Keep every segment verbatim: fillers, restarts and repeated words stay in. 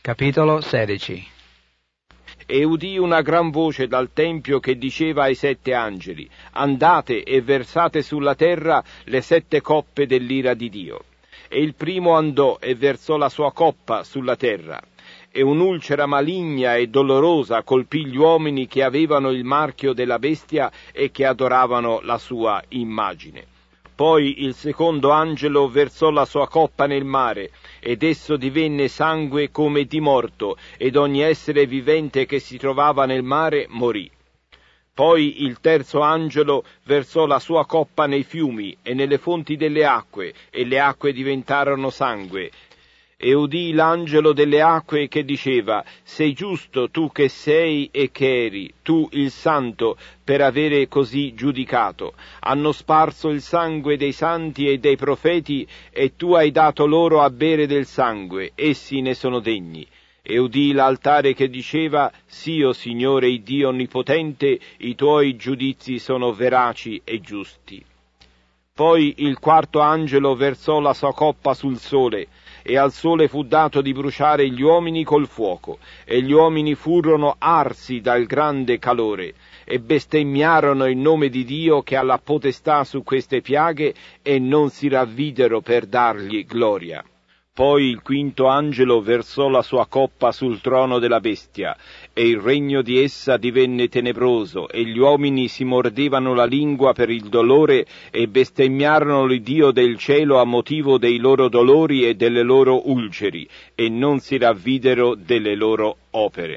Capitolo sedici. E udì una gran voce dal tempio che diceva ai sette angeli: andate e versate sulla terra le sette coppe dell'ira di Dio. E il primo andò e versò la sua coppa sulla terra, e un'ulcera maligna e dolorosa colpì gli uomini che avevano il marchio della bestia e che adoravano la sua immagine. Poi il secondo angelo versò la sua coppa nel mare, ed esso divenne sangue come di morto, ed ogni essere vivente che si trovava nel mare morì. Poi il terzo angelo versò la sua coppa nei fiumi e nelle fonti delle acque, e le acque diventarono sangue. E udì l'angelo delle acque che diceva: sei giusto tu che sei e che eri, tu il santo, per avere così giudicato. Hanno sparso il sangue dei santi e dei profeti, e tu hai dato loro a bere del sangue, essi ne sono degni. E udì l'altare che diceva: sì, o Signore Dio onnipotente, i tuoi giudizi sono veraci e giusti. Poi il quarto angelo versò la sua coppa sul sole, e al sole fu dato di bruciare gli uomini col fuoco, e gli uomini furono arsi dal grande calore, e bestemmiarono il nome di Dio che ha la potestà su queste piaghe, e non si ravvidero per dargli gloria. Poi il quinto angelo versò la sua coppa sul trono della bestia, e il regno di essa divenne tenebroso, e gli uomini si mordevano la lingua per il dolore, e bestemmiarono l'Iddio del cielo a motivo dei loro dolori e delle loro ulceri, e non si ravvidero delle loro opere.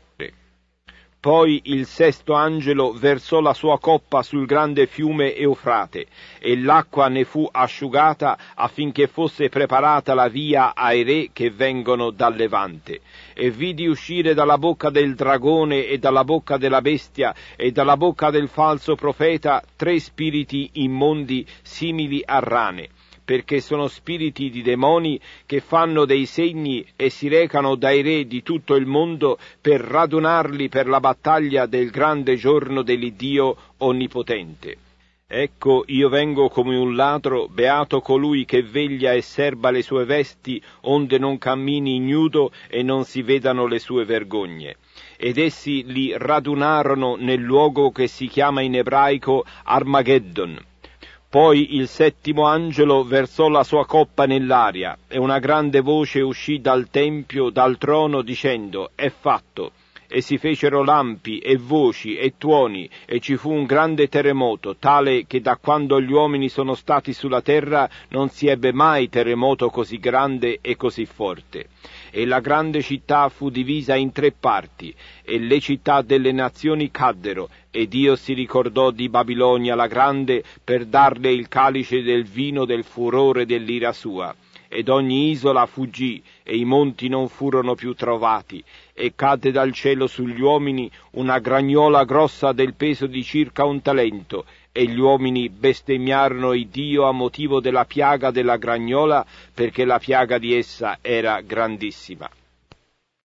Poi il sesto angelo versò la sua coppa sul grande fiume Eufrate, e l'acqua ne fu asciugata affinché fosse preparata la via ai re che vengono dal Levante. E vidi uscire dalla bocca del dragone e dalla bocca della bestia e dalla bocca del falso profeta tre spiriti immondi simili a rane, perché sono spiriti di demoni che fanno dei segni e si recano dai re di tutto il mondo per radunarli per la battaglia del grande giorno dell'Iddio onnipotente. Ecco, io vengo come un ladro, beato colui che veglia e serba le sue vesti, onde non cammini ignudo e non si vedano le sue vergogne. Ed essi li radunarono nel luogo che si chiama in ebraico Armageddon. Poi il settimo angelo versò la sua coppa nell'aria, e una grande voce uscì dal tempio, dal trono, dicendo: è fatto. E si fecero lampi e voci e tuoni, e ci fu un grande terremoto, tale che da quando gli uomini sono stati sulla terra non si ebbe mai terremoto così grande e così forte. E la grande città fu divisa in tre parti, e le città delle nazioni caddero, e Dio si ricordò di Babilonia la grande per darle il calice del vino del furore dell'ira sua. Ed ogni isola fuggì, e i monti non furono più trovati, e cadde dal cielo sugli uomini una gragnola grossa del peso di circa un talento, e gli uomini bestemmiarono il Dio a motivo della piaga della gragnola, perché la piaga di essa era grandissima.